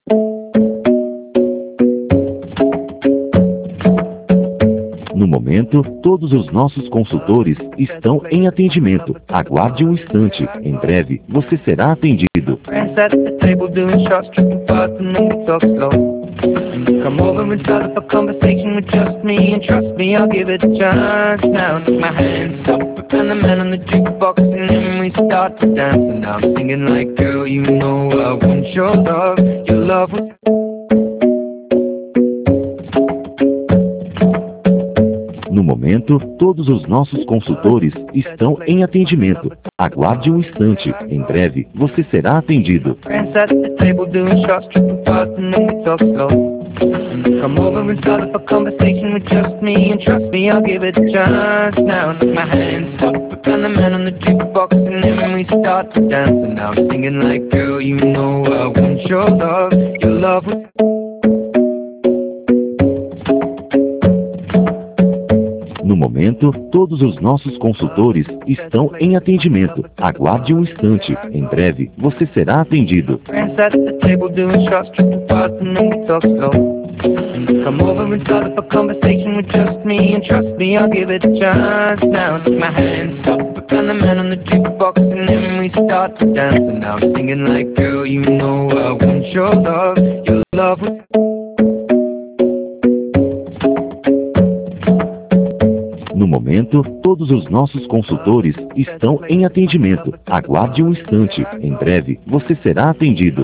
No momento, todos os nossos consultores estão em atendimento. Aguarde um instante. Em breve, você será atendido. Come over and start up a conversation with just me, and trust me, I'll give it a chance. Now take my hands up and the man on the jukebox, and then we start to dance. And I'm singing like, girl, you know I want your love. Your love was... No momento, todos os nossos consultores estão em atendimento. Aguarde um instante. Em breve, você será atendido. Come over and start up a conversation with just me, and trust me, I'll give it a chance. Now take my hands up and the man on the jukebox, and then we start to dance. And I'm singing like, girl, you know I want your love. Your love was... No momento, todos os nossos consultores estão em atendimento. Aguarde um instante. Em breve, você será atendido. Come over and start up a conversation with just me, and trust me, I'll give it a chance. Now take my hands up and the man on the jukebox, and then we start to dance. And I'm singing like, girl, you know I want your love. Your love was... No momento, todos os nossos consultores estão em atendimento. Aguarde um instante. Em breve, você será atendido.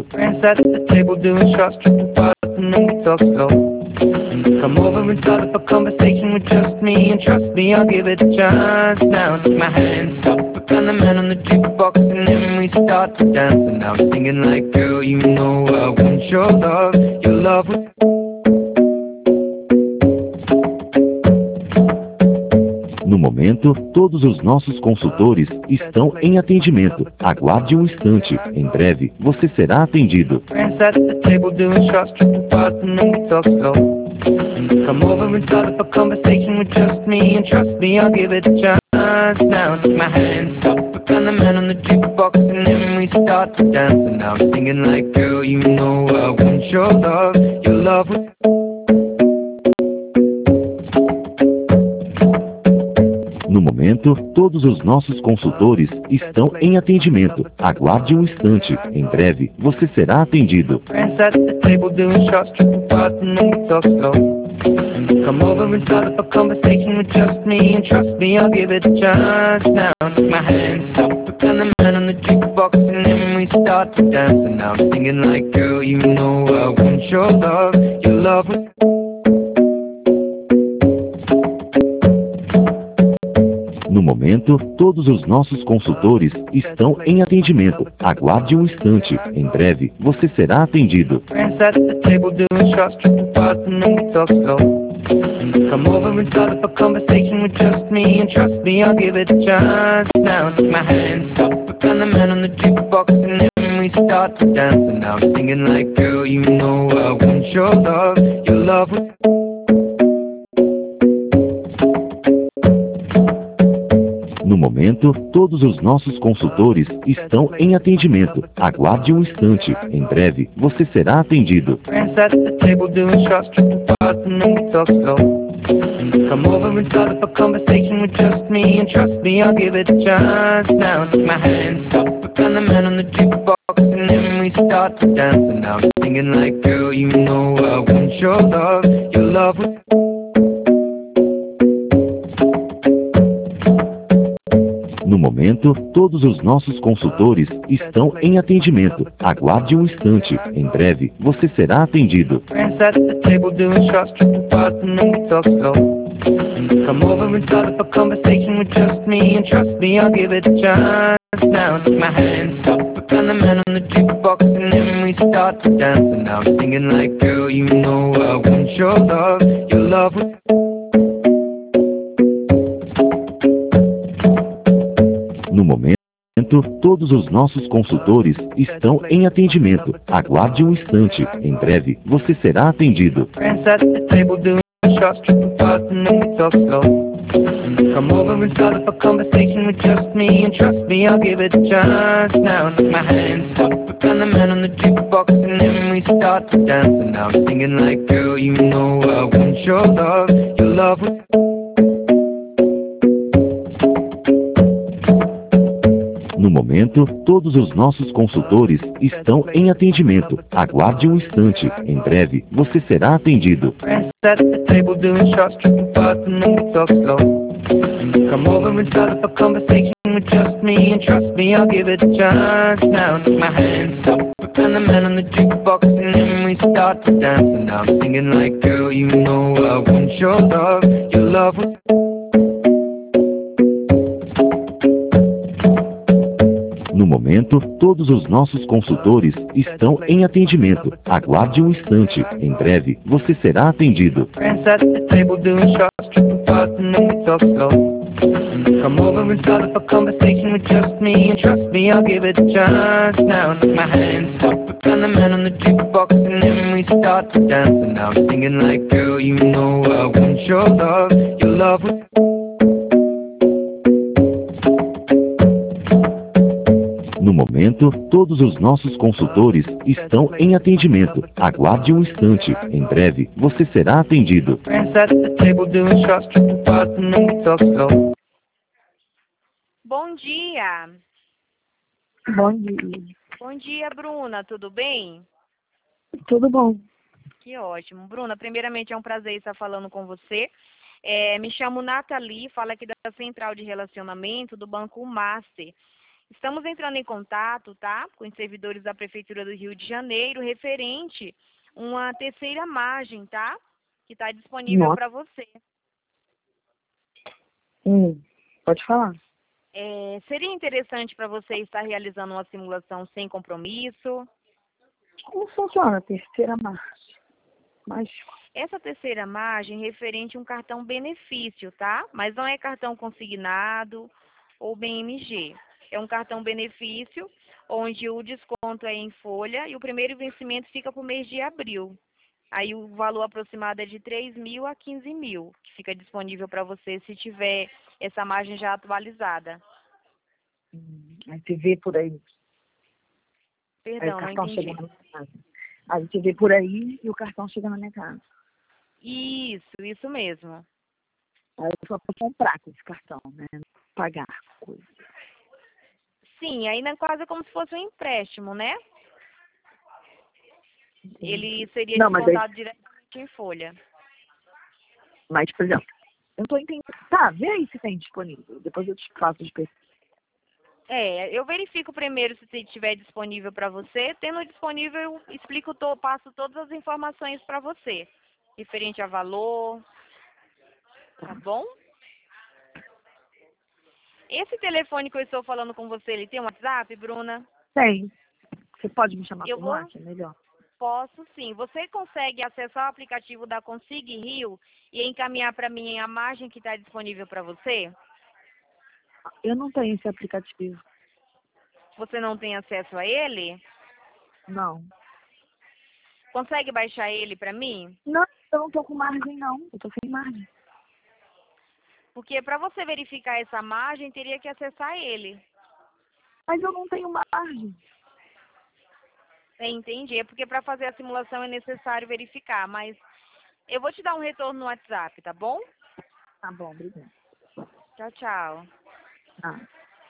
Come over and start up a conversation with just me, and trust me, I'll give it a chance. Now take my hands up and the man on the jukebox, and then we start to dance. And I'm singing like, girl, you know I want your love. Your love was... No momento, todos os nossos consultores estão em atendimento. Aguarde um instante. Em breve, você será atendido. Come over and start up a conversation with just me, and trust me, I'll give it a chance. Now take my hands up and the man on the jukebox, and then we start to dance. And I'm singing like, girl, you know I want your love. Your love was... No momento, todos os nossos consultores estão em atendimento. Aguarde um instante. Em breve, você será atendido. Come over and start up a conversation with just me, and trust me, I'll give it a chance. Now take my hands up and the man on the jukebox, and then we start to dance. And I'm singing like, girl, you know I want your love. Your love was... No momento, todos os nossos consultores estão em atendimento. Aguarde um instante. Em breve, você será atendido. Come over and start up a conversation with just me, and trust me, I'll give it a chance. Now take my hands up and the man on the jukebox, and then we start to dance. And I'm singing like, girl, you know I want your love. Your love was... No momento, todos os nossos consultores estão em atendimento. Aguarde um instante. Em breve, você será atendido. Come over and start up a conversation with just me, and trust me, I'll give it a chance. Now take my hands up and the man on the jukebox, and then we start to dance. And I'm singing like, girl, you know I want your love. Your love was... No momento, todos os nossos consultores estão em atendimento. Aguarde um instante. Em breve, você será atendido. Come over and start up a conversation with just me, and trust me, I'll give it a chance. Now take my hands up and the man on the jukebox, and then we start to dance. And I'm singing like, girl, you know I want your love. Your love was... No momento, todos os nossos consultores estão em atendimento. Aguarde um instante. Em breve, você será atendido. shots, tripping fast, and then we talk slow. Come over and start up a conversation with just me, and trust me, I'll give it a chance. Now take my hands up, and the man on the jukebox, and then we start to dance. And now I'm singing like, girl, you know I want your love. Your love was No momento, todos os nossos consultores estão em atendimento. Aguarde um instante. Em breve, você será atendido. friends at the table doing shots, tripping fast, and then we talk slow. Come over and start up a conversation with just me, and trust me, I'll give it a chance. Now take my hands up, and the man on the jukebox, and then we start to dance. And now I'm singing like, girl, you know I want your love. Your love was No momento, todos os nossos consultores estão em atendimento. Aguarde um instante. Em breve, você será atendido. friends at the table doing shots, tripping fast, and then we talk slow. Come over and start up a conversation with just me, and trust me, I'll give it a chance. Now take my hands up, and the man on the jukebox, and then we start to dance. And now I'm singing like, girl, you know I want your love. Your love was No momento, todos os nossos consultores estão em atendimento. Aguarde um instante. Em breve, você será atendido. friends at the table doing shots, tripping fast, and then we talk slow. Bom dia. Bom dia. Bom dia, Bruna. Tudo bem? Tudo bom? Que ótimo. Bruna, primeiramente é um prazer estar falando com você. Me chamo Nathalie, falo aqui da Central de Relacionamento do Banco Master. Estamos entrando em contato, tá, com os servidores da Prefeitura do Rio de Janeiro, referente uma terceira margem, tá, que está disponível para você. Pode falar. Seria interessante para você estar realizando uma simulação sem compromisso? Como funciona a terceira marcha? Mas Essa terceira margem é referente a um cartão benefício, tá? Mas não é cartão consignado ou BMG. É um cartão benefício, onde o desconto é em folha e o primeiro vencimento fica para o mês de abril. Aí o valor aproximado é de 3.000 a 15.000, que fica disponível para você se tiver essa margem já atualizada. aí você vê por aí. Aí Perdão, o não cartão entendi. chega na minha casa. Aí você vê por aí e o cartão chega na minha casa. Isso mesmo. Aí eu só vou comprar com esse cartão, né? Pagar coisa. Sim, aí quase como se fosse um empréstimo, né? Ele seria Não, mas descontado diretamente em folha. Mas, por exemplo, eu não tô entendendo. Tá, vê aí se tem disponível. Depois eu te faço de pesquisa. Eu verifico primeiro se estiver disponível para você. Tendo disponível, eu explico, passo todas as informações para você, referente a valor, tá bom? Esse telefone que eu estou falando com você, ele tem um WhatsApp, Bruna? Tem. Você pode me chamar Eu por vou- WhatsApp, é melhor. Posso sim. Você consegue acessar o aplicativo da Consig Rio e encaminhar para mim a margem que está disponível para você? Eu não tenho esse aplicativo. Você não tem acesso a ele? Não. Consegue baixar ele para mim? Não, eu não tô com margem, não. Eu tô sem margem. Porque para você verificar essa margem, teria que acessar ele. Mas eu não tenho margem. Entendi. É porque para fazer a simulação é necessário verificar, mas eu vou te dar um retorno no WhatsApp, tá bom? Tá bom, obrigada. Tchau, tchau. Ah.